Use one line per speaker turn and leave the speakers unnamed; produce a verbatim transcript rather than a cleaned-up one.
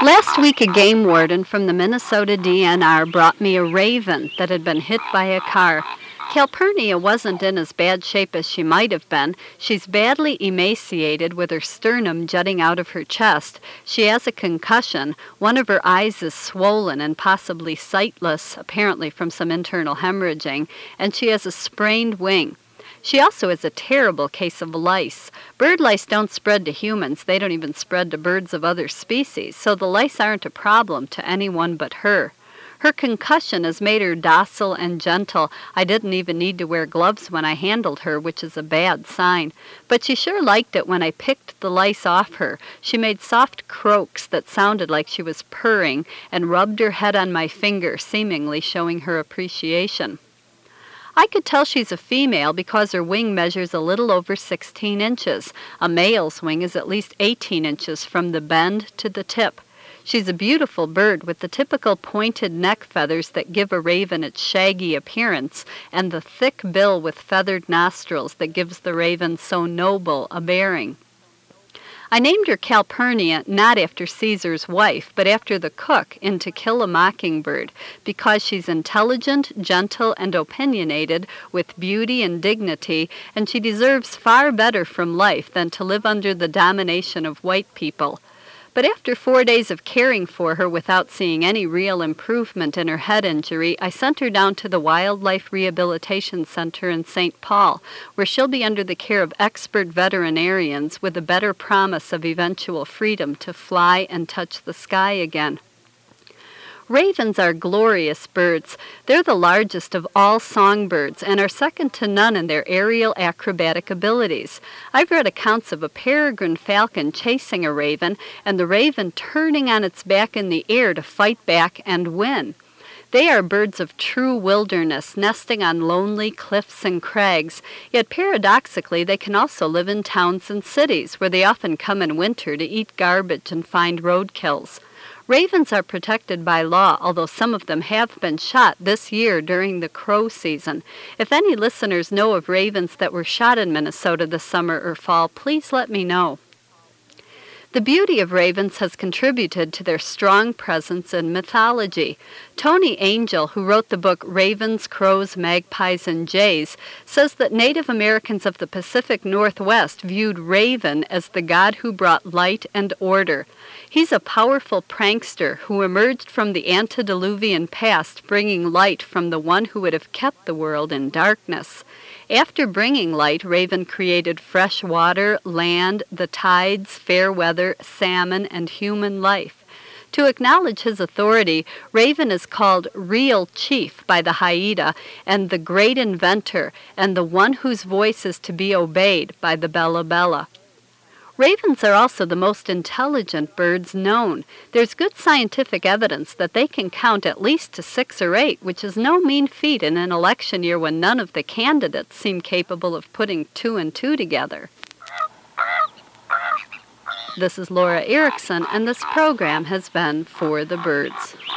Last week, a game warden from the Minnesota D N R brought me a raven that had been hit by a car. Calpurnia wasn't in as bad shape as she might have been. She's badly emaciated with her sternum jutting out of her chest. She has a concussion. One of her eyes is swollen and possibly sightless, apparently from some internal hemorrhaging, and she has a sprained wing. She also has a terrible case of lice. Bird lice don't spread to humans. They don't even spread to birds of other species, so the lice aren't a problem to anyone but her. Her concussion has made her docile and gentle. I didn't even need to wear gloves when I handled her, which is a bad sign. But she sure liked it when I picked the lice off her. She made soft croaks that sounded like she was purring and rubbed her head on my finger, seemingly showing her appreciation. I could tell she's a female because her wing measures a little over sixteen inches. A male's wing is at least eighteen inches from the bend to the tip. She's a beautiful bird with the typical pointed neck feathers that give a raven its shaggy appearance, and the thick bill with feathered nostrils that gives the raven so noble a bearing. I named her Calpurnia not after Caesar's wife, but after the cook in To Kill a Mockingbird, because she's intelligent, gentle, and opinionated, with beauty and dignity, and she deserves far better from life than to live under the domination of white people. But after four days of caring for her without seeing any real improvement in her head injury, I sent her down to the Wildlife Rehabilitation Center in Saint Paul, where she'll be under the care of expert veterinarians with a better promise of eventual freedom to fly and touch the sky again. Ravens are glorious birds. They're the largest of all songbirds and are second to none in their aerial acrobatic abilities. I've read accounts of a peregrine falcon chasing a raven and the raven turning on its back in the air to fight back and win. They are birds of true wilderness, nesting on lonely cliffs and crags, yet paradoxically they can also live in towns and cities, where they often come in winter to eat garbage and find roadkills. Ravens are protected by law, although some of them have been shot this year during the crow season. If any listeners know of ravens that were shot in Minnesota this summer or fall, please let me know. The beauty of ravens has contributed to their strong presence in mythology. Tony Angel, who wrote the book Ravens, Crows, Magpies, and Jays, says that Native Americans of the Pacific Northwest viewed Raven as the god who brought light and order. He's a powerful prankster who emerged from the antediluvian past, bringing light from the one who would have kept the world in darkness. After bringing light, Raven created fresh water, land, the tides, fair weather, salmon, and human life. To acknowledge his authority, Raven is called Real Chief by the Haida, and the Great Inventor, and the one whose voice is to be obeyed by the Bella Bella. Ravens are also the most intelligent birds known. There's good scientific evidence that they can count at least to six or eight, which is no mean feat in an election year when none of the candidates seem capable of putting two and two together. This is Laura Erickson, and this program has been For the Birds.